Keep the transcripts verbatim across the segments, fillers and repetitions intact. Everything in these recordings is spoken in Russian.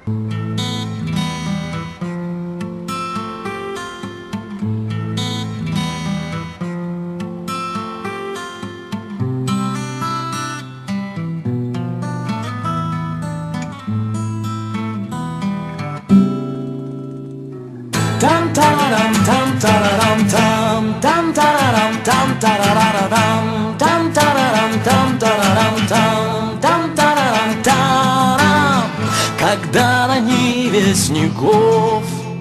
Там тарарам, там тарарам, там, там тарарам, там тарарарам, там тарарам, там тарарам, там, там тарарам, тарам. Когда на ниве снегов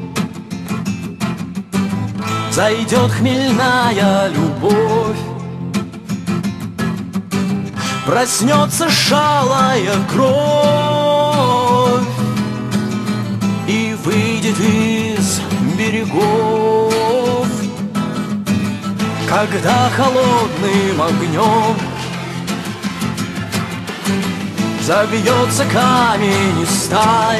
зайдет хмельная любовь, проснется шалая кровь и выйдет из берегов, когда холодным огнем забьется камень и сталь,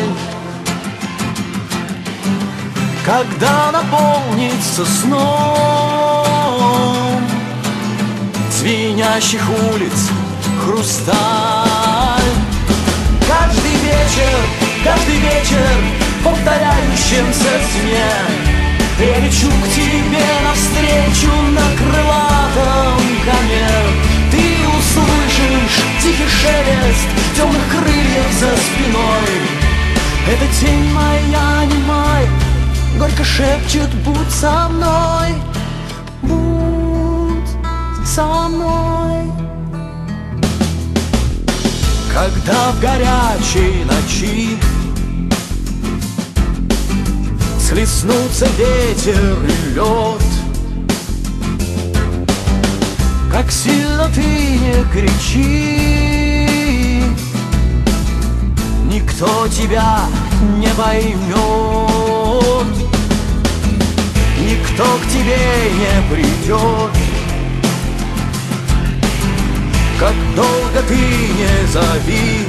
когда наполнится сном звенящих улиц хрусталь. Каждый вечер, каждый вечер в повторяющемся сне я лечу к тебе навстречу на крылатом коне. Ты услышишь тихий шелест темных крыльев за спиной. Эта тень моя немая горько шепчет: будь со мной, будь со мной. Когда в горячей ночи схлестнутся ветер и лед, как сильно ты не кричи, никто тебя не поймет, никто к тебе не придет. Как долго ты не зови,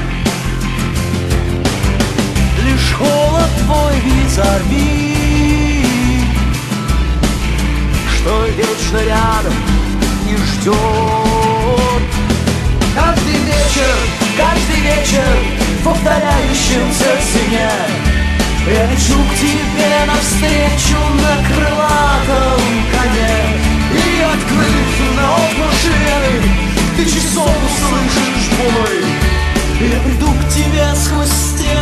лишь холод твой визави, что вечно рядом не ждет. Каждый вечер, каждый вечер в повторяющемся сне я лечу к тебе навстречу на крылатом коне. И открыв на окна ширы, ты часов услышишь бой. Я приду к тебе сквозь стены